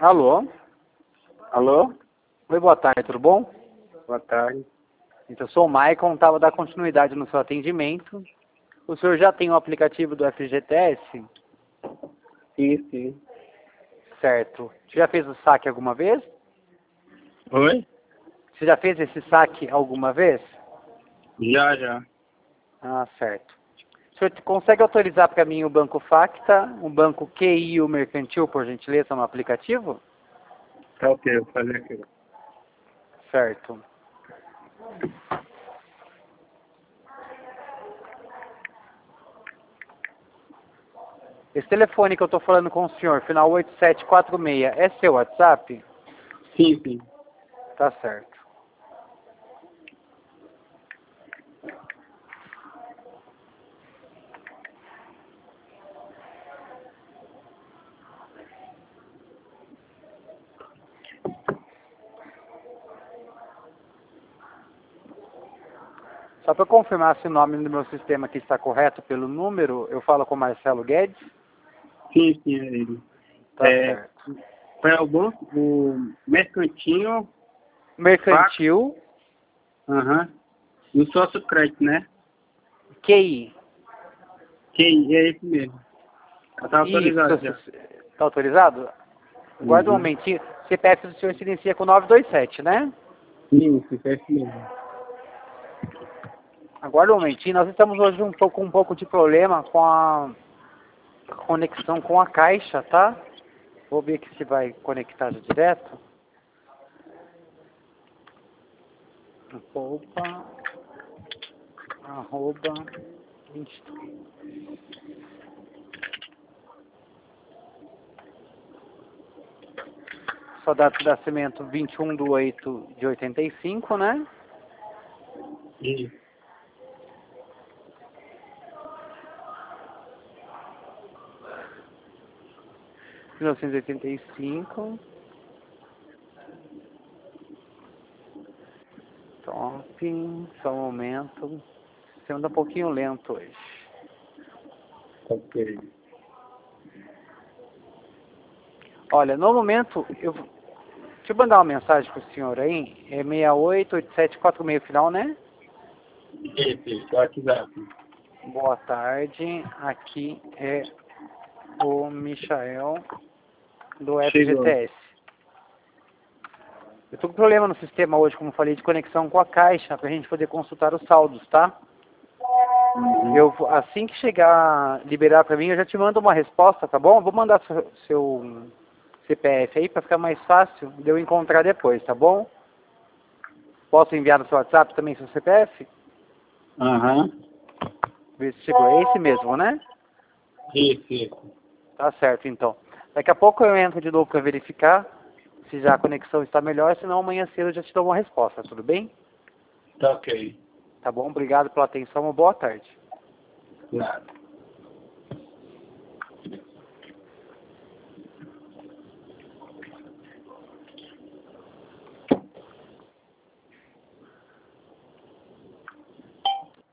Alô? Alô? Oi, boa tarde, tudo bom? Boa tarde. Então, eu sou o Maicon, estava dar continuidade no seu atendimento. O senhor já tem o aplicativo do FGTS? Sim, sim. Certo. Você já fez o saque alguma vez? Oi? Você já fez esse saque alguma vez? Já. Ah, certo. O senhor consegue autorizar para mim o Banco Facta, o Banco QI e o Mercantil, por gentileza, no aplicativo? Tá ok, vou fazer aqui. Certo. Esse telefone que eu estou falando com o senhor, final 8746, é seu WhatsApp? Sim, sim. Tá certo. Só para confirmar se o nome do meu sistema aqui está correto pelo número, eu falo com Marcelo Guedes? Sim, é ele. Tá certo. Para o banco, o mercantinho, Mercantil, aham, e o sócio crédito, né? QI. Que é esse mesmo. Tá autorizado já. Está autorizado? Guarda um Uhum. momentinho. CPF do senhor se inicia com 927, né? Isso, é esse mesmo. Aguarda um momentinho. Nós estamos hoje com um pouco de problema com a conexão com a caixa, tá? Vou ver aqui se vai conectar já direto. Poupa, arroba, 23. Sua data de nascimento 21/8/85, né? Isso. 1985. Top. Só um momento. Você anda um pouquinho lento hoje. Ok. Olha, no momento, deixa eu mandar uma mensagem para o senhor aí. É 688746 final, né? Isso, WhatsApp. Boa tarde. Aqui é o Michael do Chegou. FGTS. Eu estou com problema no sistema hoje, como falei, de conexão com a caixa, para a gente poder consultar os saldos, tá? Assim que chegar, liberar para mim, eu já te mando uma resposta, tá bom? Eu vou mandar seu CPF aí para ficar mais fácil de eu encontrar depois, tá bom? Posso enviar no seu WhatsApp também seu CPF? Aham. Ver se chegou. É esse mesmo, né? Isso. Tá certo, então. Daqui a pouco eu entro de novo para verificar se já a conexão está melhor, senão amanhã cedo eu já te dou uma resposta, tudo bem? Tá ok. Tá bom? Obrigado pela atenção, uma boa tarde. Nada.